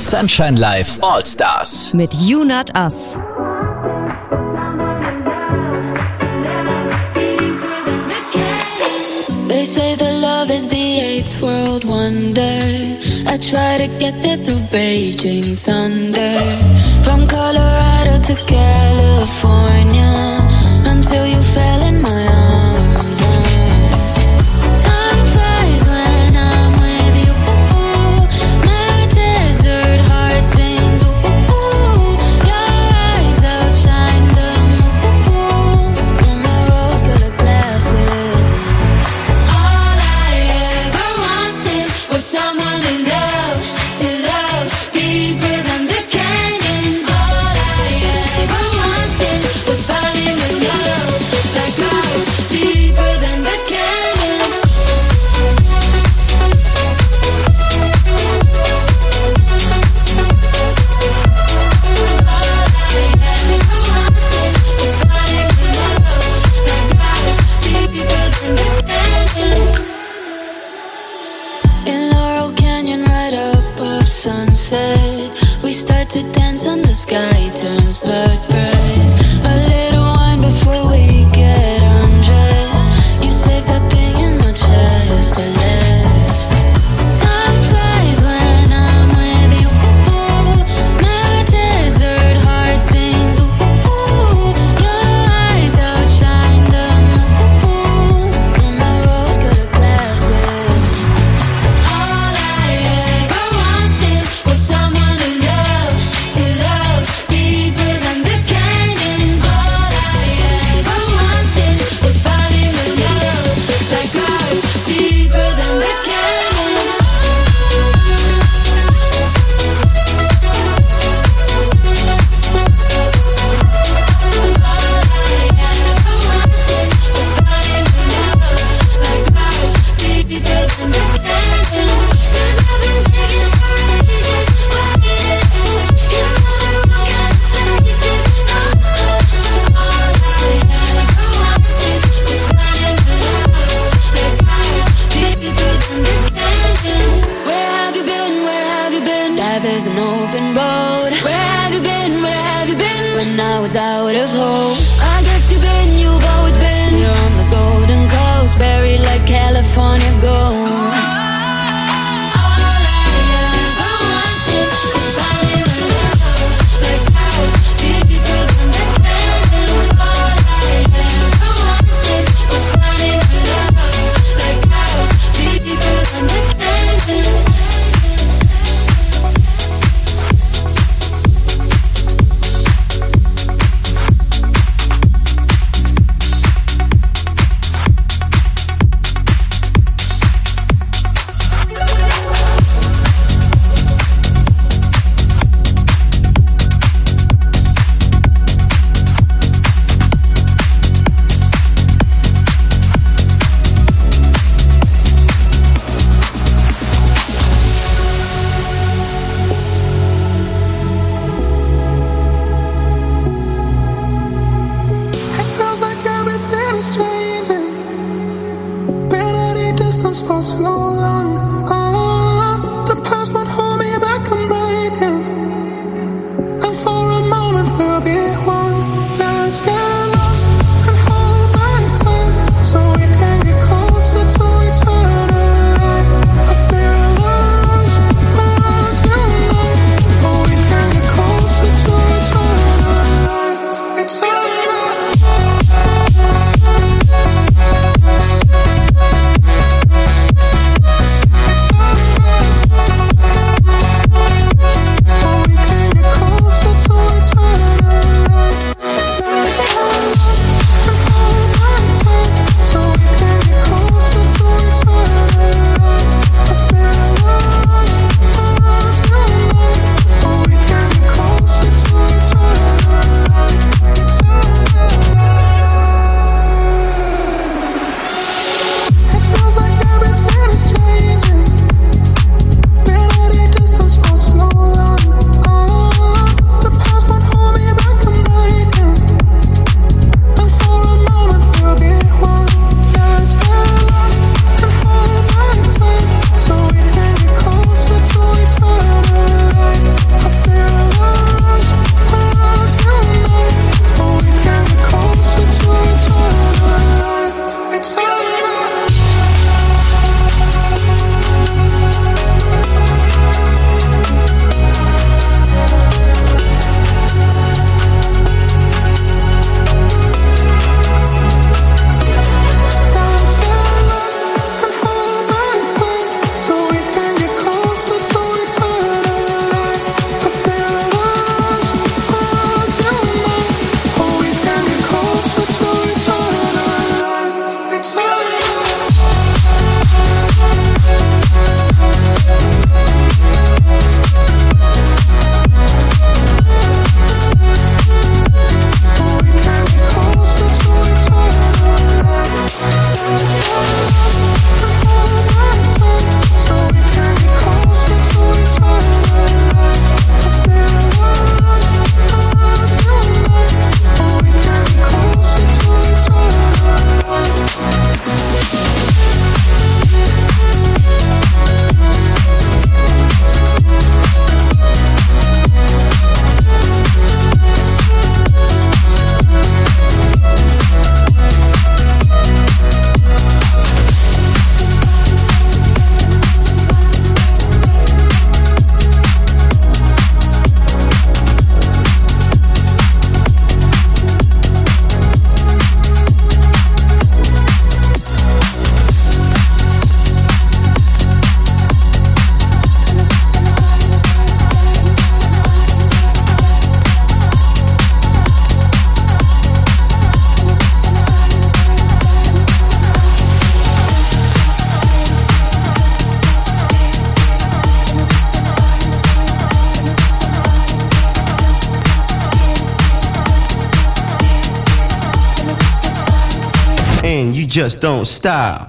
Sunshine Live All Stars mit You Not Us. They say that love is the eighth world wonder. I try to get there through Beijing thunder. From Colorado to California, until you fell in my arms. Time flies when I'm with you. My desert heart sings. Your eyes outshine the moon through my rose-colored glasses. Was someone to love deeper than the canyons. All I ever wanted was finding a love like ours, deeper than the canyons. All I ever wanted was finding a love like ours, deeper than the canyons. In Laurel Canyon, right above sunset, we start to dance and the sky turns blood red. A little wine before we get undressed. You save that thing in my chest, the last. Time flies when I'm with you. My desert heart sings. Your eyes outshine the moon through my rose-colored glasses. All I ever wanted was someone to love deeper than the canyons. All I ever wanted was finding a love like ours, deeper than the canyons. All I ever wanted was finding a love like ours, deeper than the canyons. 'Cause I've been taking for ages, waiting. You know the wrong places. All I ever wanted was finding a love like ours, deeper than the canyons. Where have you been? Where have you been? Life is an open road. Where have you been? Where have you been? When I was out of hope, I guess you've always been here on the Golden Coast, buried like California gold. and you just don't stop.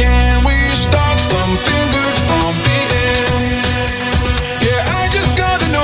Something good from the end. Yeah, I just gotta know.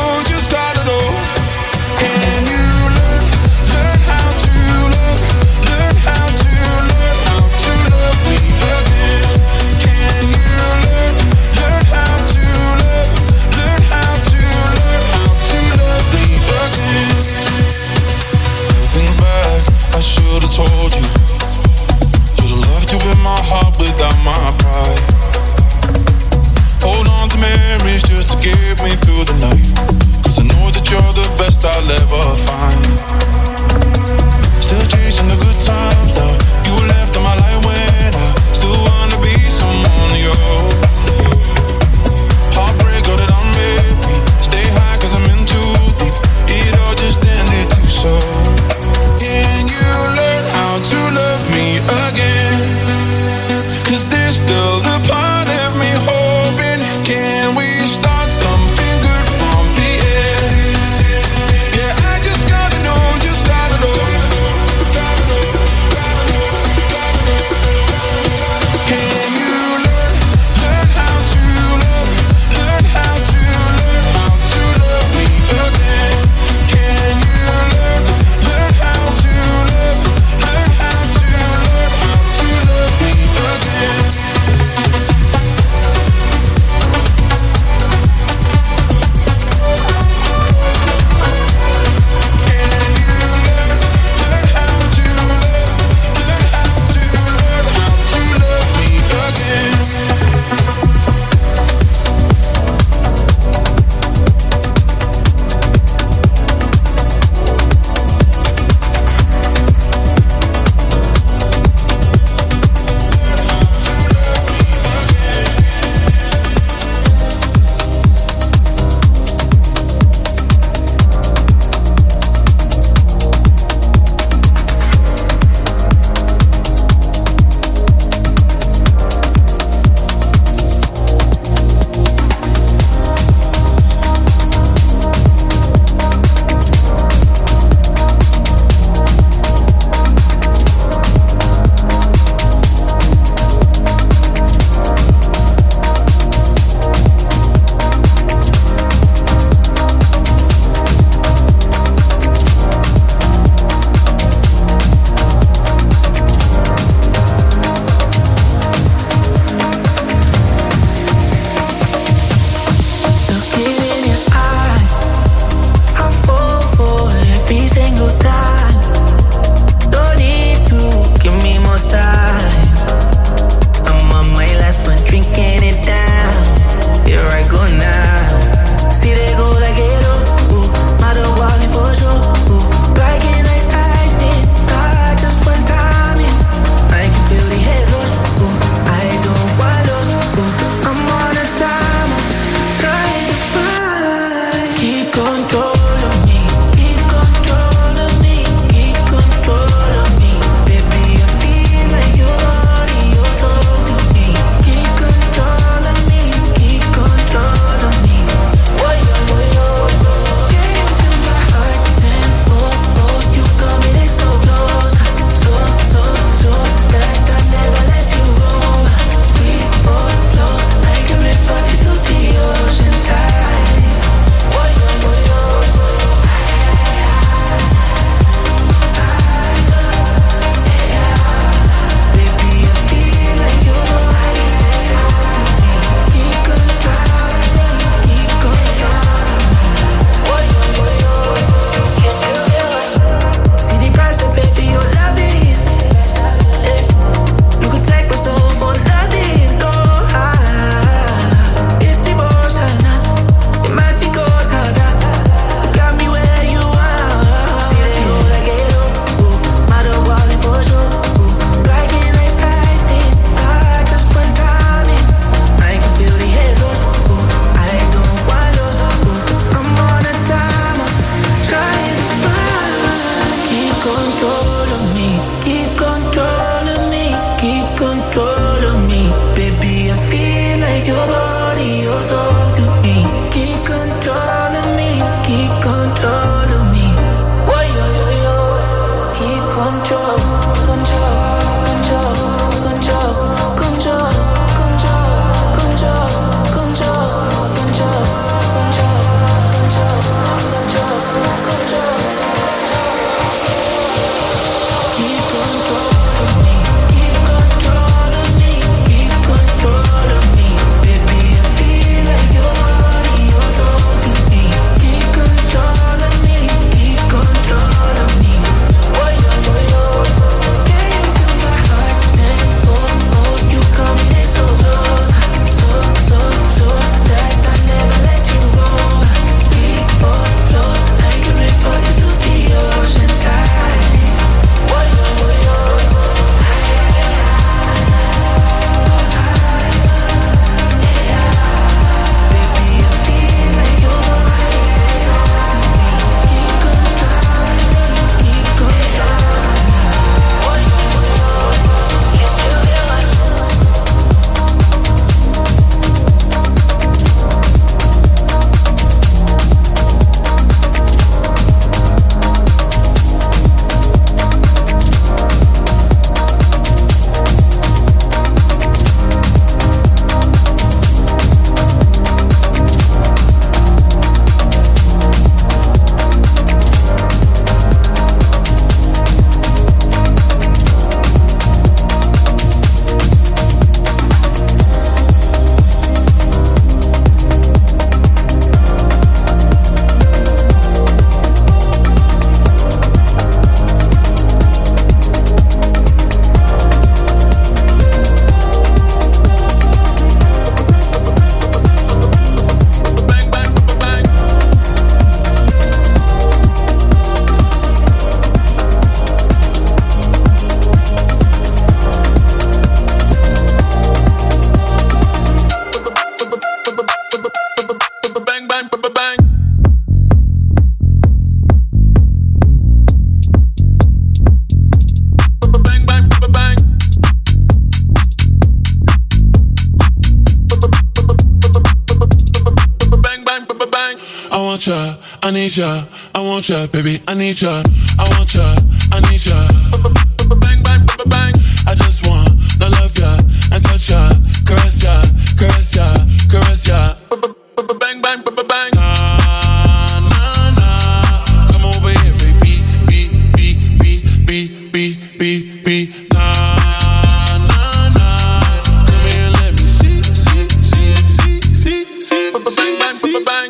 want ya, I need ya, I want ya, baby, I need ya, I want ya, I need ya. Bang, bang, bang, bang. I just wanna love ya and touch ya, caress ya, caress ya, caress ya. Bang, bang, bang, bang. Nah, nah, nah. Come over here, baby, be. Nah, nah, nah. Come here, let me see. Bang, bang, bang, bang.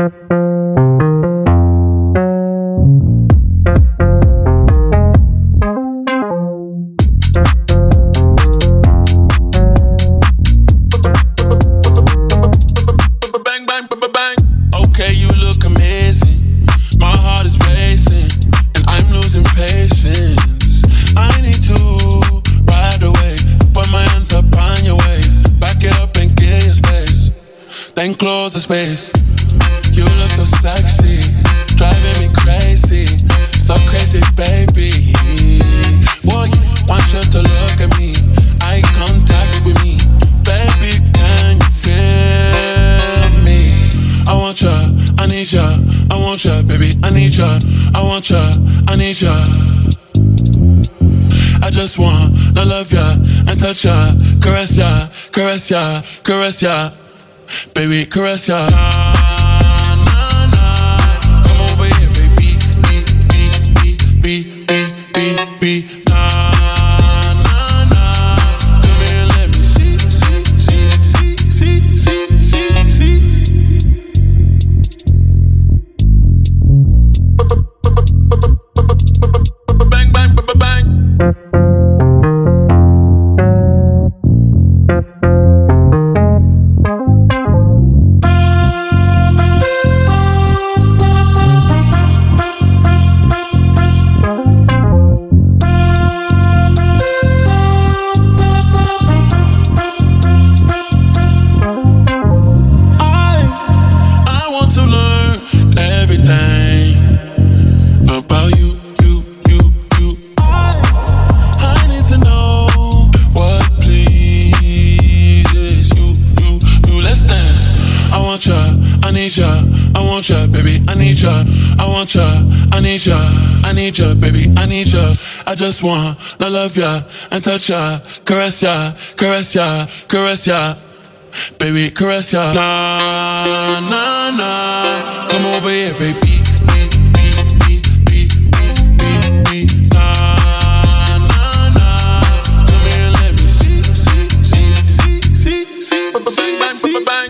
Close the space. You look so sexy, driving me crazy, so crazy, baby. Boy, want you to look at me, eye contact with me, baby. Can you feel me? I want ya, I need ya, I want ya, baby. I need ya, I want ya, I need ya. I just wanna love ya and touch ya, caress ya, caress ya, caress ya. Baby, caress ya. Nah, nah, nah. Come over here, baby. Be. Nah, nah, nah. Come here, let me see. Bang, bang, bang, bang. I need ya, baby, I need ya. I just wanna love ya and touch ya, caress ya, caress ya, caress ya. Baby, caress ya. Nah, nah, nah. Come over here, baby. Nah, nah, nah. Come here, let me see. Bang, bang, bang.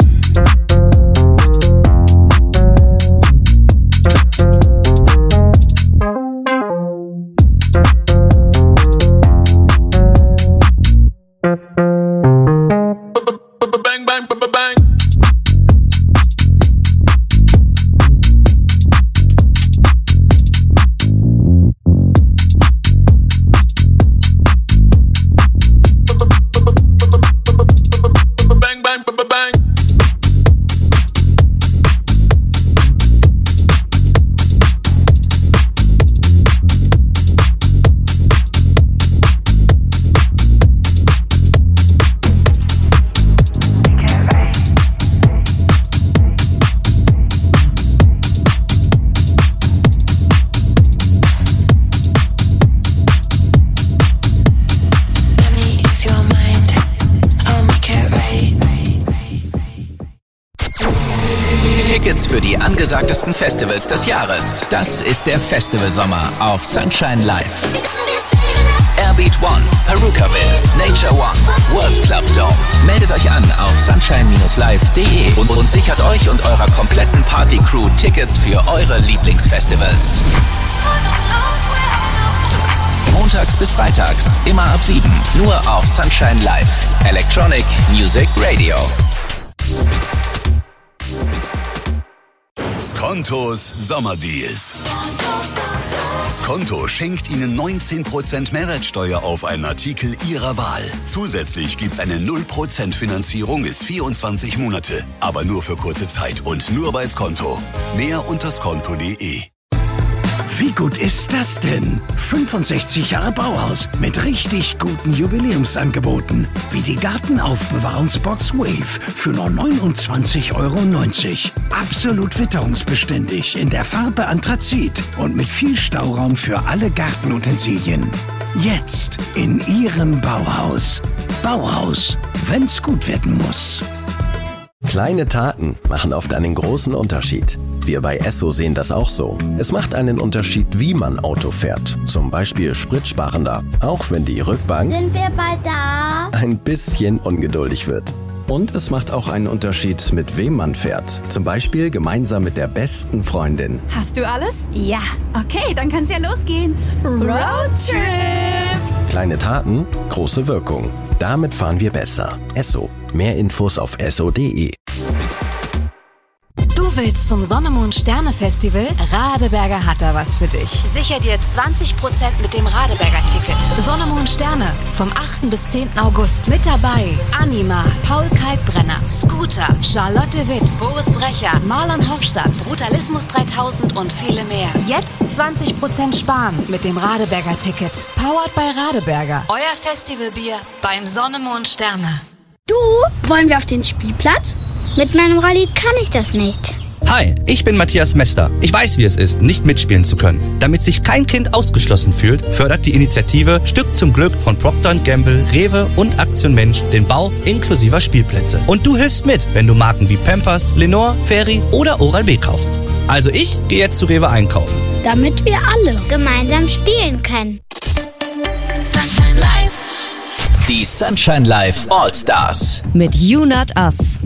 Tickets für die angesagtesten Festivals des Jahres. Das ist der Festivalsommer auf Sunshine Live. Airbeat One, Perukaville, Nature One, World Club Dome. Meldet euch an auf sunshine-live.de und sichert euch und eurer kompletten Party-Crew Tickets für eure Lieblingsfestivals. Montags bis freitags, immer ab 7, nur auf Sunshine Live. Electronic Music Radio. Skontos Sommerdeals. Skonto schenkt Ihnen 19% Mehrwertsteuer auf einen Artikel Ihrer Wahl. Zusätzlich gibt's eine 0% Finanzierung bis 24 Monate. Aber nur für kurze Zeit und nur bei Skonto. Mehr unter skonto.de. Wie gut ist das denn? 65 Jahre Bauhaus mit richtig guten Jubiläumsangeboten. Wie die Gartenaufbewahrungsbox Wave für nur 29,90 €. Absolut witterungsbeständig in der Farbe Anthrazit und mit viel Stauraum für alle Gartenutensilien. Jetzt in Ihrem Bauhaus. Bauhaus, wenn's gut werden muss. Kleine Taten machen oft einen großen Unterschied. Wir bei Esso sehen das auch so. Es macht einen Unterschied, wie man Auto fährt. Zum Beispiel spritsparender. Auch wenn die Rückbank Sind wir bald da? ein bisschen ungeduldig wird. Und es macht auch einen Unterschied, mit wem man fährt. Zum Beispiel gemeinsam mit der besten Freundin. Hast du alles? Ja. Okay, dann kann's ja losgehen. Roadtrip! Kleine Taten, große Wirkung. Damit fahren wir besser. Esso. Mehr Infos auf esso.de. Du willst zum Sonne-Mond-Sterne-Festival? Radeberger hat da was für dich. Sicher dir 20% mit dem Radeberger-Ticket. Sonne-Mond-Sterne vom 8. bis 10. August. Mit dabei Anima, Paul Kalkbrenner, Scooter, Charlotte Witt, Boris Brecher, Marlon Hofstadt, Brutalismus 3000 und viele mehr. Jetzt 20% sparen mit dem Radeberger-Ticket. Powered by Radeberger. Euer Festivalbier beim Sonne-Mond-Sterne. Du, wollen wir auf den Spielplatz? Mit meinem Rolli kann ich das nicht. Hi, ich bin Matthias Mester. Ich weiß, wie es ist, nicht mitspielen zu können. Damit sich kein Kind ausgeschlossen fühlt, fördert die Initiative Stück zum Glück von Procter & Gamble, Rewe und Aktion Mensch den Bau inklusiver Spielplätze. Und du hilfst mit, wenn du Marken wie Pampers, Lenore, Fairy oder Oral-B kaufst. Also ich gehe jetzt zu Rewe einkaufen. Damit wir alle gemeinsam spielen können. Sunshine Life. Die Sunshine Live All-Stars. Mit You Not Us.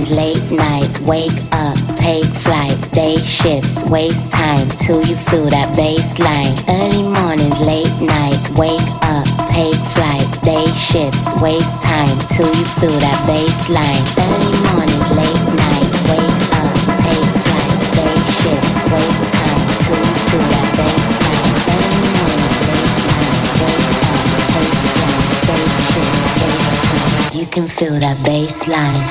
mornings, late nights, wake up, take flights, day shifts, waste time till you feel that baseline. Early mornings, late nights, wake up, take flights, day shifts, waste time till you feel that baseline. Early mornings, late nights, wake up, take flights, day shifts, waste time till you feel that baseline. Early mornings, late nights, wake up, take flights, day shifts, waste time. You can feel that baseline.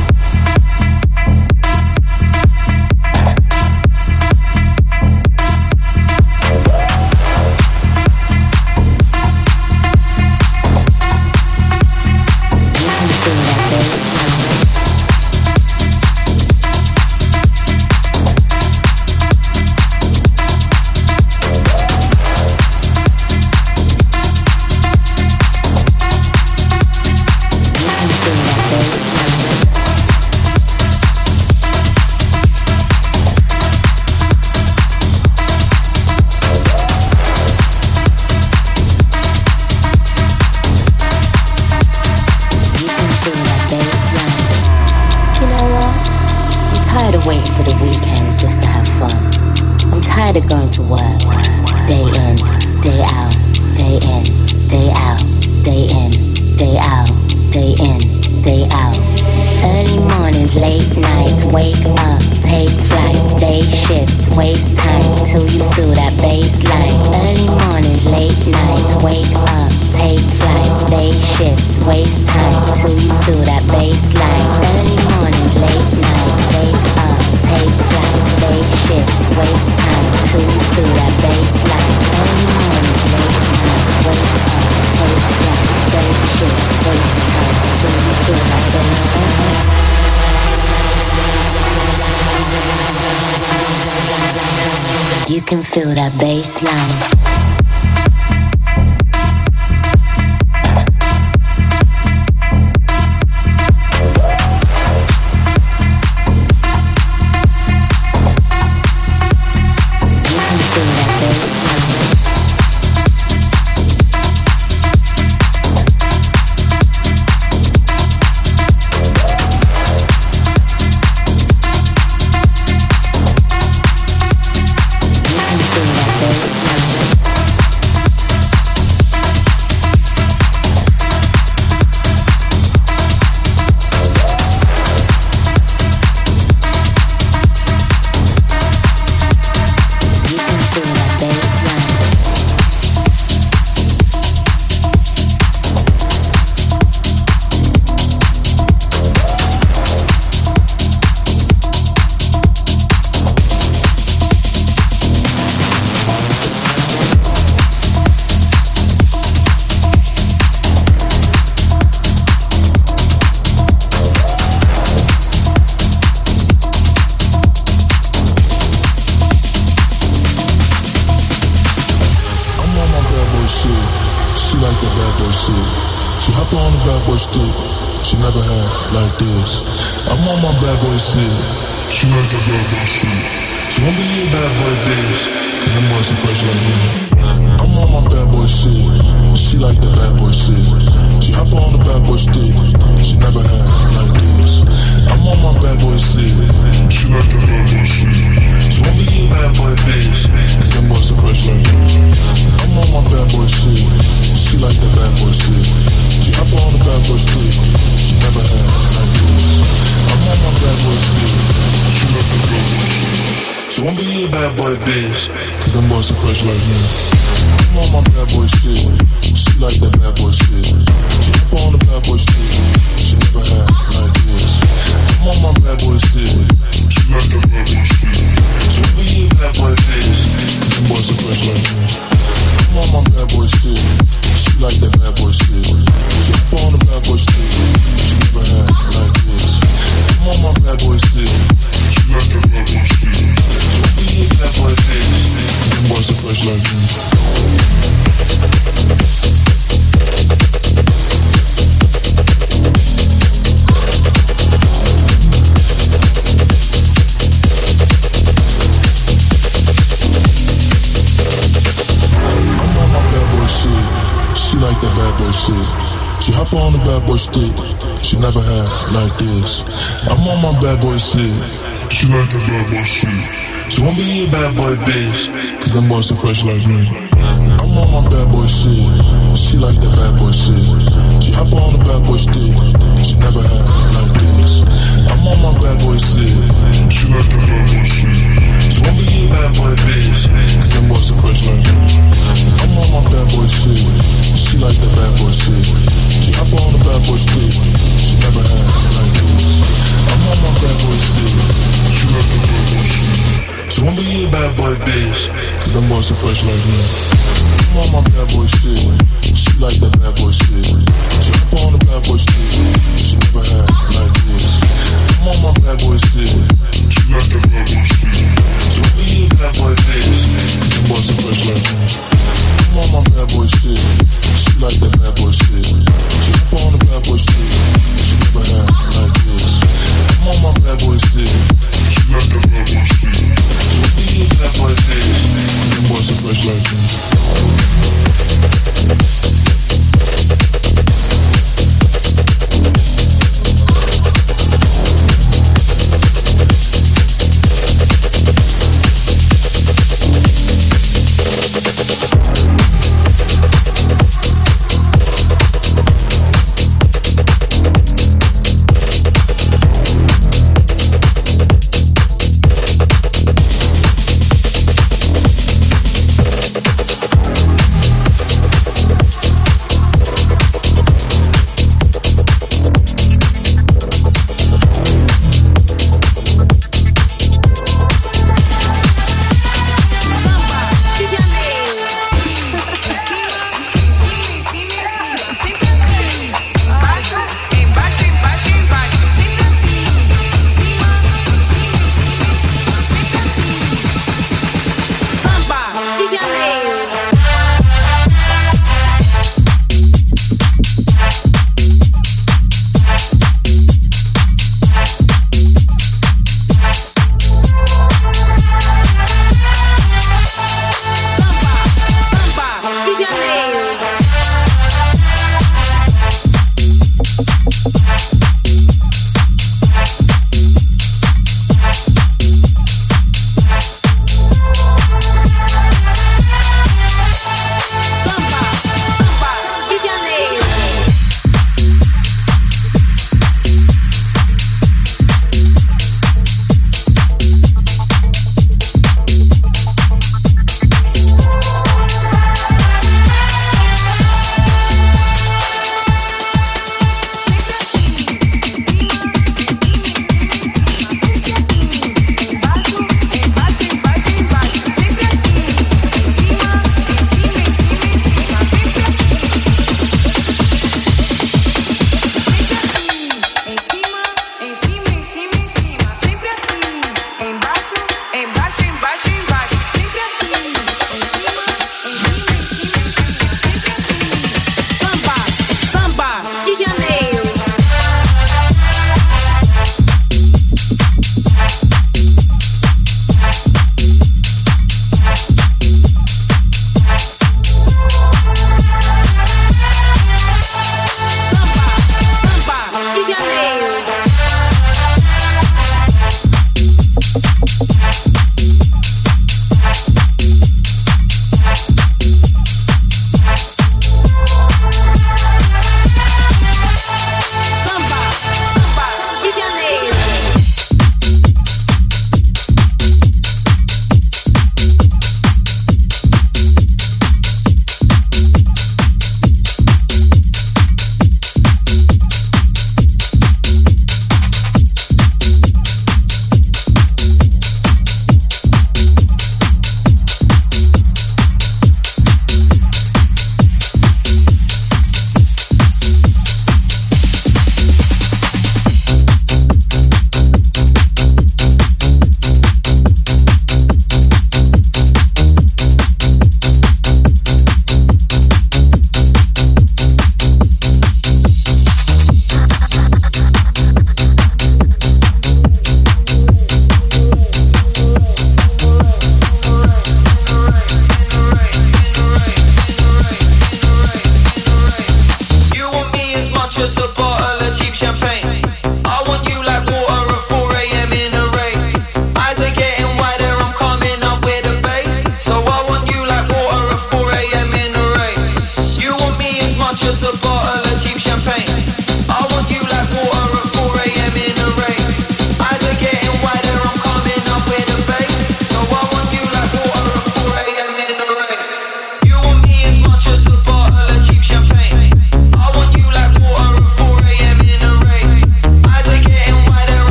Going to work, day in, day out, day in, day out, day in, day out, day in, day out. Early mornings, late nights, wake up, take flights, day shifts, waste time till you feel that baseline. Early mornings, late nights, wake up, take flights, day shifts, waste time till you feel that baseline. Early mornings, late nights, wake up, take flights, day shifts, waste time till you feel that baseline. Early mornings, late nights, wake up, take flights, day shifts, waste time till you feel that baseline. You can feel that baseline. She hop on the bad boy stick. She never had like this. I'm on my bad boy shit. She like the bad boy shit. She won't be a bad boy bitch, cause them boys are fresh like me. I'm on my bad boy shit. She like that bad boy shit. She hop on the bad boy stick. She never had like this. I'm on my bad boy shit. She like that bad boy shit. She won't be a bad boy bitch, cause them boys are fresh like me. I'm on my bad boy shit. She like that bad boy shit. She hop on the bad boy stick. She never had like this. I'm on my bad boy shit. She like that bad boy shit. She won't be a bad boy bitch, cause them boys are fresh like me. I'm on my bad boy shit. She like that bad boy shit. She hop on the bad boy stick. She never had like this. I'm on my bad boy shit. She like that bad boy shit. She won't be a bad boy bitch, cause them boys are fresh like me. I'm on my bad boy shit. She like that bad boy shit. She hop on the bad boy stick. She never had like this. I'm on my bad boy shit. She like that bad boy shit. She won't be a bad boy bitch, them boys are fresh like me.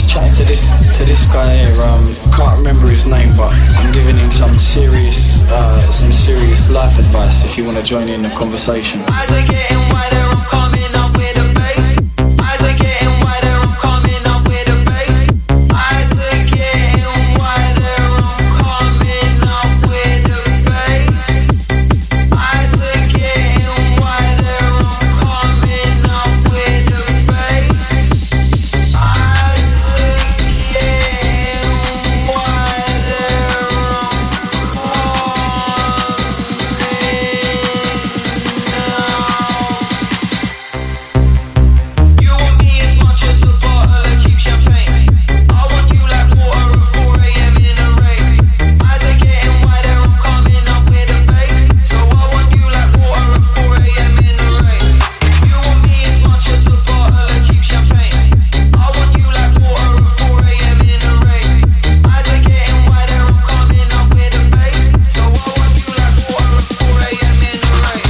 chatting to this guy here. Can't remember his name, but I'm giving him some serious life advice. If you want to join in the conversation. Eyes are getting wider. I'm coming up with a bass. Eyes are getting wider. I'm coming up with a bass. Eyes are getting wider. I'm coming up with a bass. Eyes are getting wider. I'm coming up with a bass. Eyes are getting wider. You want me as much as a bottle of cheap champagne. I want you like water at 4 a.m. in a rave. Eyes are getting wider, I'm coming up with a bass. So I want you like water at 4 a.m. in a rave. You want me as much as a bottle of cheap champagne. I want you like water at 4 a.m. in a rave. Eyes are getting wider, I'm coming up with a bass. So I want you like water at 4 a.m. in a rave.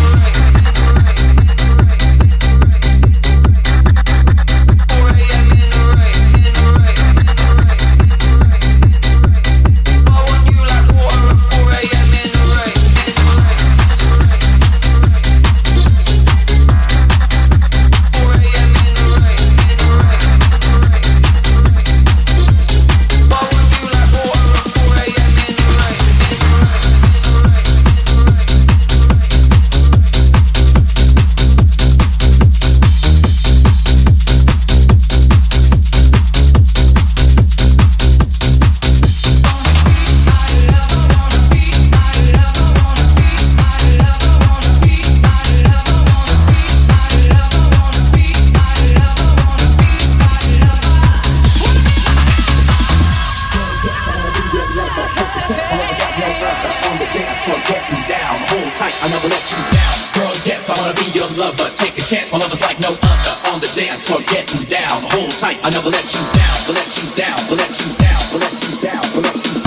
I never let you down. Girl, yes, I wanna be your lover. Take a chance, my lover's like no other. On the dance floor, getting down. Hold tight, I never let you down. We'll let you down, we'll let you down, we'll let you down, we'll let you down.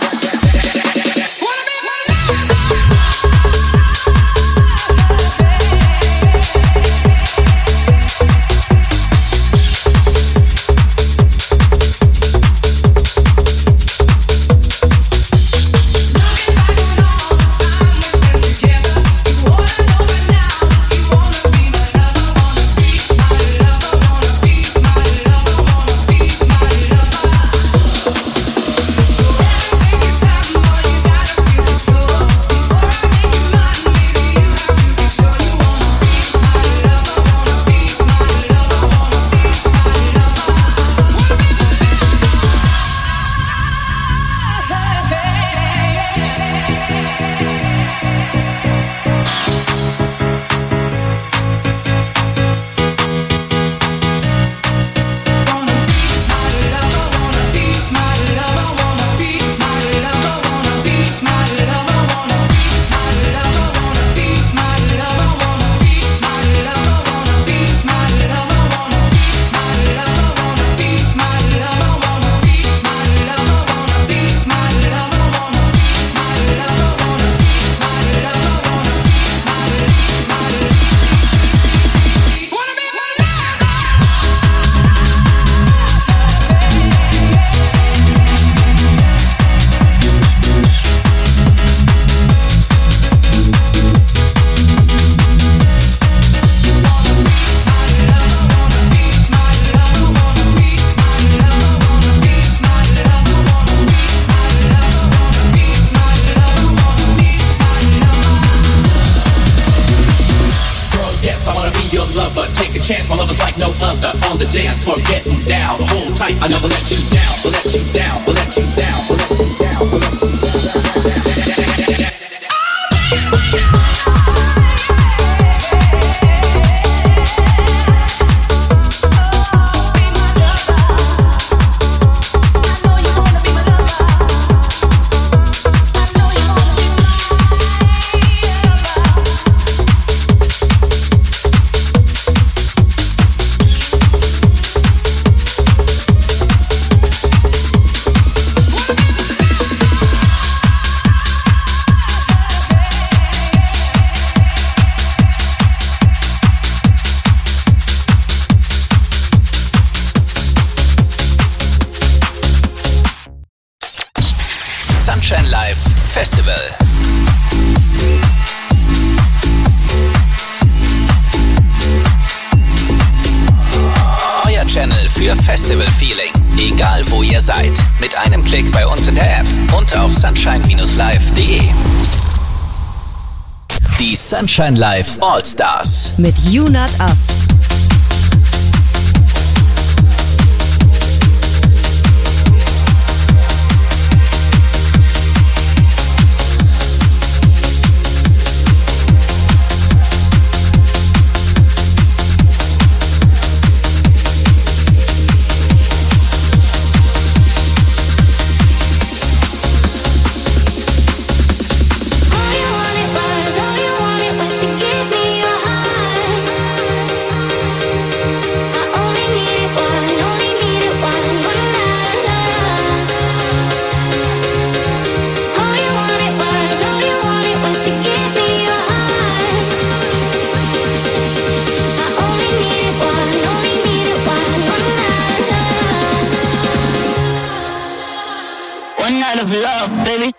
Chance, my lover's like no other. On the dance floor, getting down. Hold tight, I never let you down. We'll let you down, we'll let you down, we'll let you down, we'll let you down. Sunshine Live Festival. Euer Channel für Festival-Feeling. Egal wo ihr seid. Mit einem Klick bei uns in der App und auf sunshine-live.de. Die Sunshine Live All-Stars. Mit You Not Us. Of love, baby.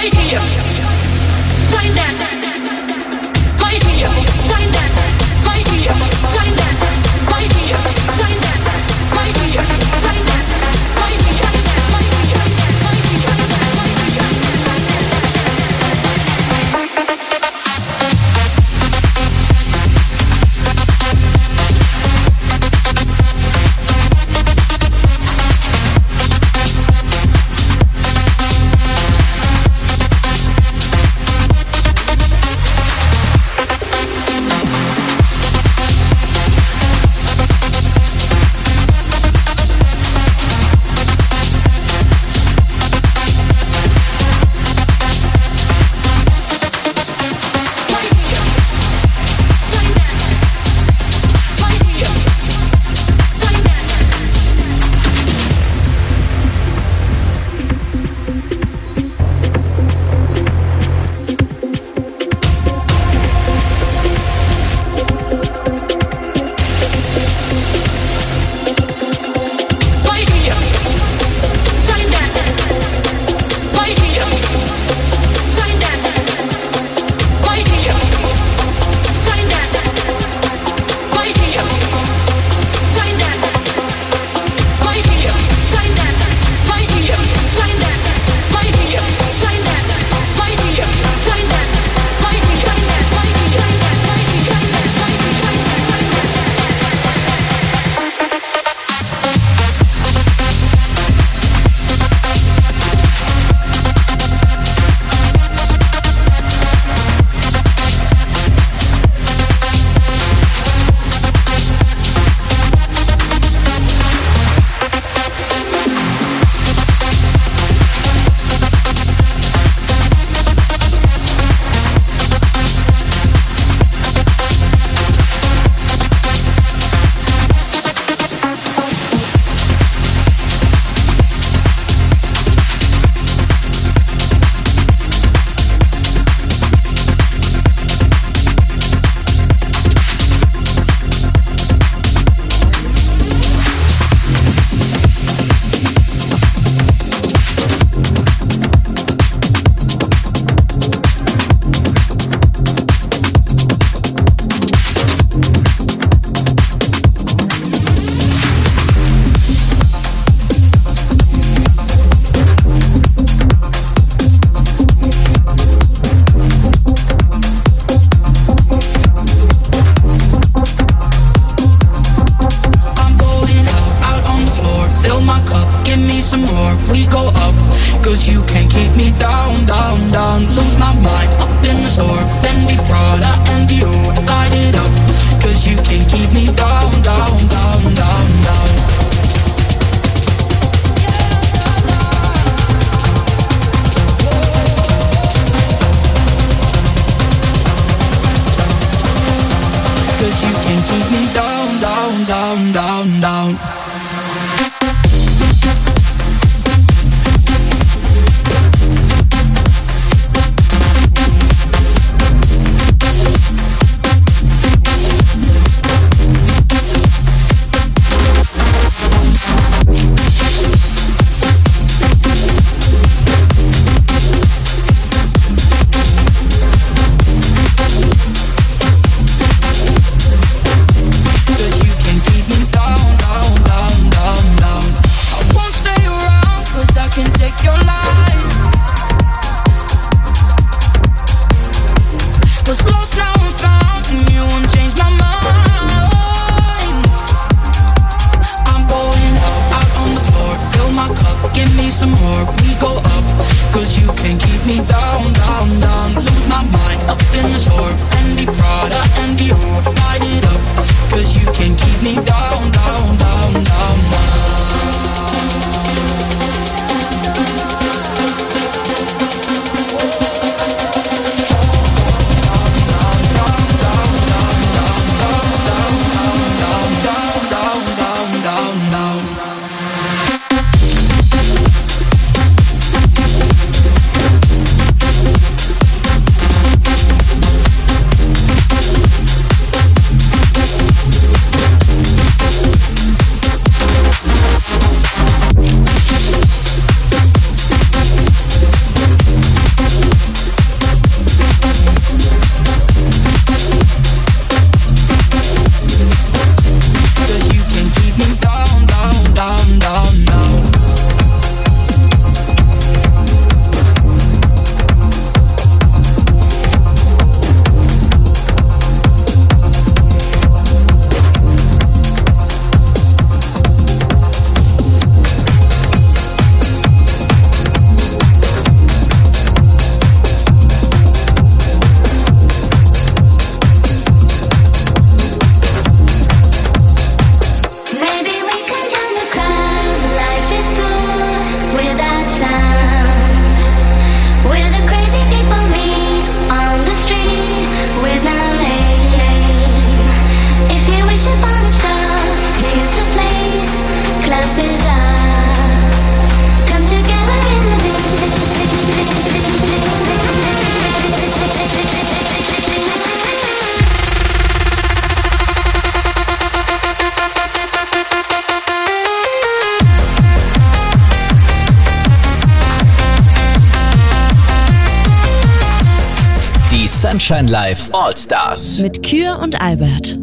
'Cause you can keep me down, down, down. Sunshine Live All-Stars. Mit Kür und Albert.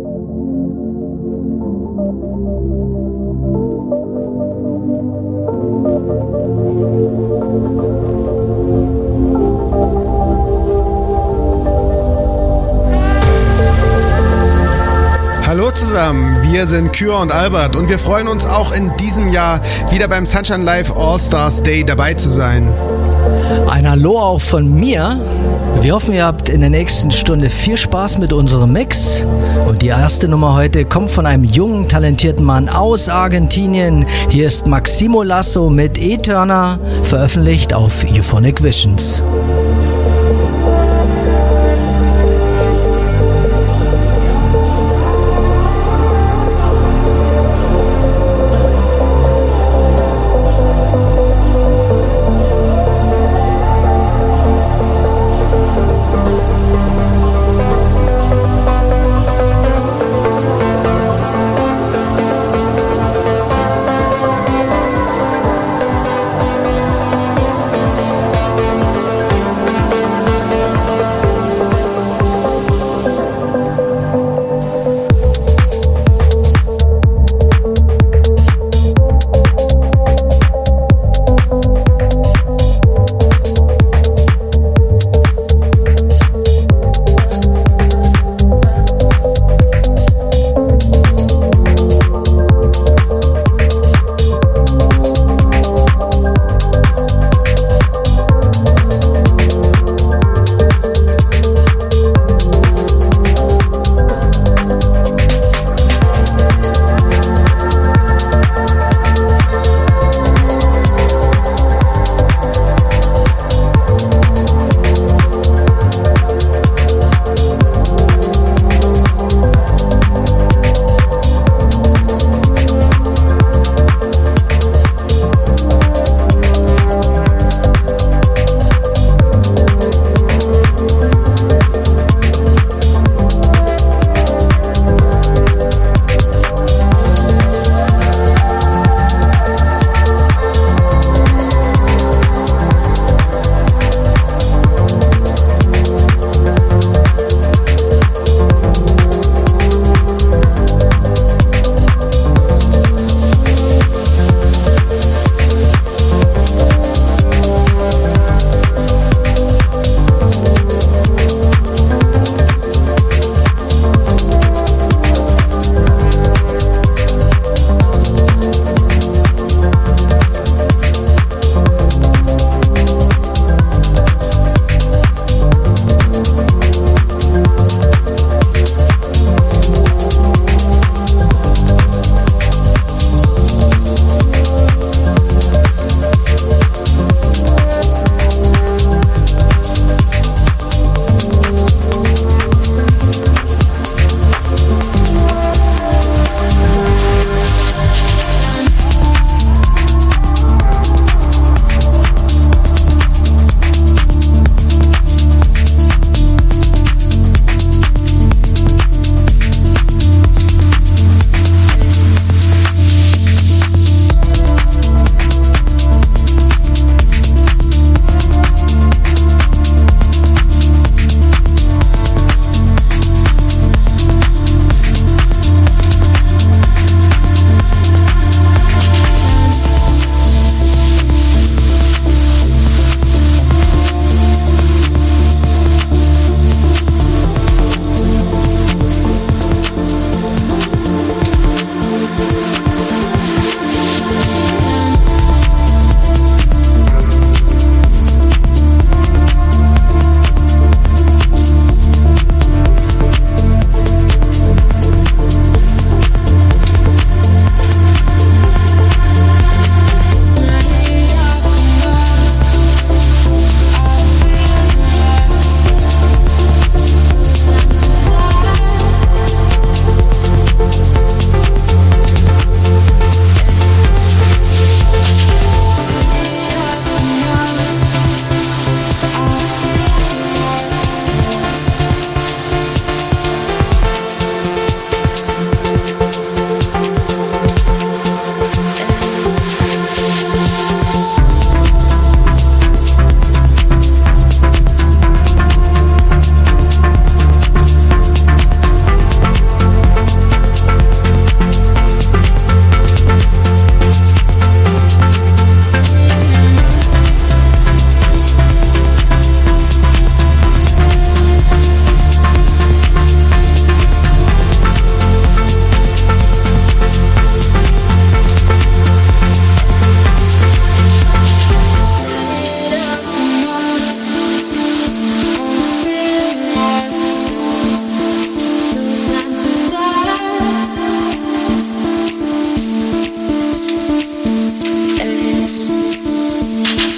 Hallo zusammen, wir sind Kür und Albert und wir freuen uns auch in diesem Jahr wieder beim Sunshine Live All-Stars Day dabei zu sein. Ein Hallo auch von mir. Wir hoffen, ihr habt in der nächsten Stunde viel Spaß mit unserem Mix. Und die erste Nummer heute kommt von einem jungen, talentierten Mann aus Argentinien. Hier ist Maximo Lasso mit E-Turner, veröffentlicht auf Euphonic Visions.